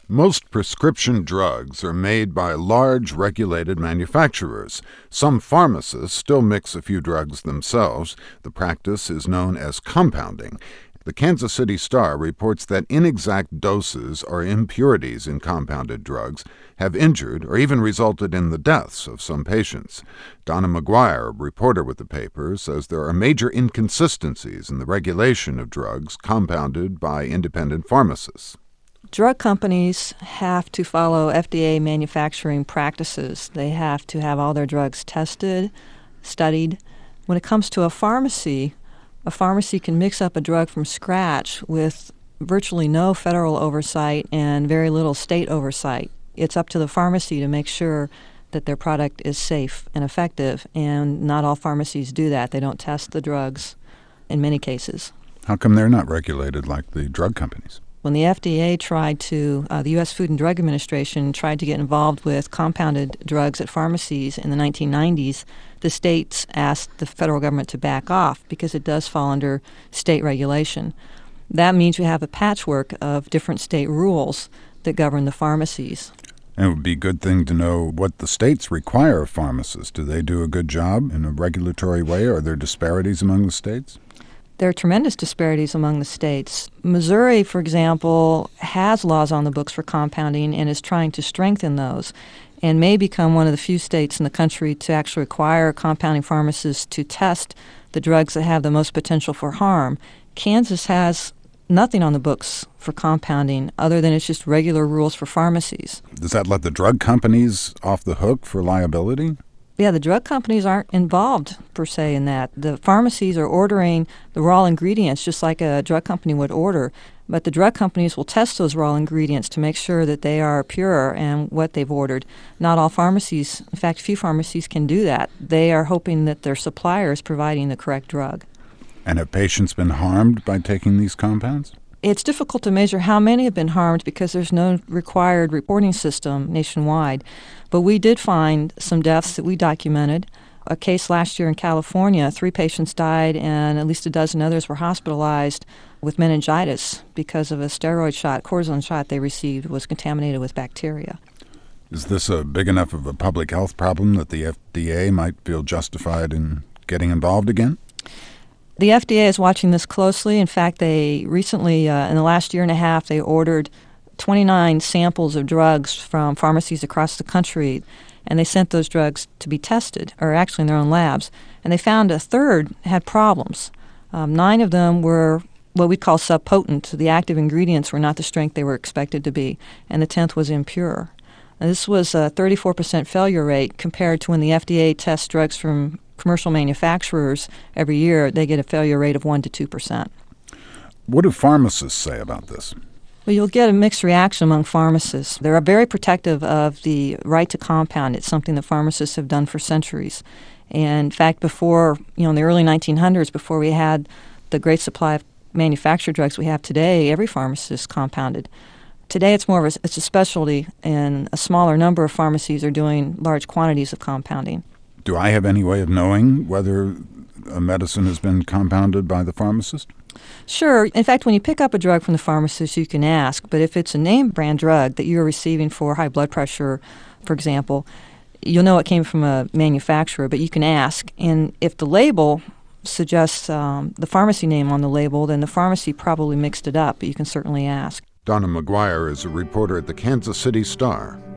Most prescription drugs are made by large regulated manufacturers. Some pharmacists still mix a few drugs themselves. The practice is known as compounding. The Kansas City Star reports that inexact doses or impurities in compounded drugs have injured or even resulted in the deaths of some patients. Donna McGuire, a reporter with the paper, says there are major inconsistencies in the regulation of drugs compounded by independent pharmacists. Drug companies have to follow FDA manufacturing practices. They have to have all their drugs tested, studied. When it comes to a pharmacy can mix up a drug from scratch with virtually no federal oversight and very little state oversight. It's up to the pharmacy to make sure that their product is safe and effective, and not all pharmacies do that. They don't test the drugs in many cases. How come they're not regulated like the drug companies? When the FDA the U.S. Food and Drug Administration tried to get involved with compounded drugs at pharmacies in the 1990s, the states asked the federal government to back off because it does fall under state regulation. That means you have a patchwork of different state rules that govern the pharmacies. And it would be a good thing to know what the states require of pharmacists. Do they do a good job in a regulatory way? Are there disparities among the states? There are tremendous disparities among the states. Missouri, for example, has laws on the books for compounding and is trying to strengthen those, and may become one of the few states in the country to actually require compounding pharmacists to test the drugs that have the most potential for harm. Kansas has nothing on the books for compounding other than it's just regular rules for pharmacies. Does that let the drug companies off the hook for liability? Yeah, the drug companies aren't involved, per se, in that. The pharmacies are ordering the raw ingredients just like a drug company would order, but the drug companies will test those raw ingredients to make sure that they are pure and what they've ordered. Not all pharmacies, in fact, few pharmacies can do that. They are hoping that their supplier is providing the correct drug. And have patients been harmed by taking these compounds? It's difficult to measure how many have been harmed because there's no required reporting system nationwide. But we did find some deaths that we documented. A case last year in California, 3 patients died and at least a dozen others were hospitalized with meningitis because of a steroid shot, cortisone shot they received was contaminated with bacteria. Is this a big enough of a public health problem that the FDA might feel justified in getting involved again? The FDA is watching this closely. In fact, they recently, in the last year and a half, they ordered 29 samples of drugs from pharmacies across the country, and they sent those drugs to be tested, or actually in their own labs. And they found a third had problems. 9 of them were what we call subpotent. The active ingredients were not the strength they were expected to be, and the 10th was impure. Now, this was a 34% failure rate compared to when the FDA tests drugs from commercial manufacturers every year. They get a failure rate of 1% to 2%. What do pharmacists say about this? Well, you'll get a mixed reaction among pharmacists. They're very protective of the right to compound. It's something that pharmacists have done for centuries. And in fact, before, in the early 1900s, before we had the great supply of manufactured drugs we have today, every pharmacist compounded. Today, it's a specialty, and a smaller number of pharmacies are doing large quantities of compounding. Do I have any way of knowing whether a medicine has been compounded by the pharmacist? Sure. In fact, when you pick up a drug from the pharmacist, you can ask. But if it's a name brand drug that you're receiving for high blood pressure, for example, you'll know it came from a manufacturer, but you can ask. And if the label suggests the pharmacy name on the label, then the pharmacy probably mixed it up, but you can certainly ask. Donna McGuire is a reporter at the Kansas City Star.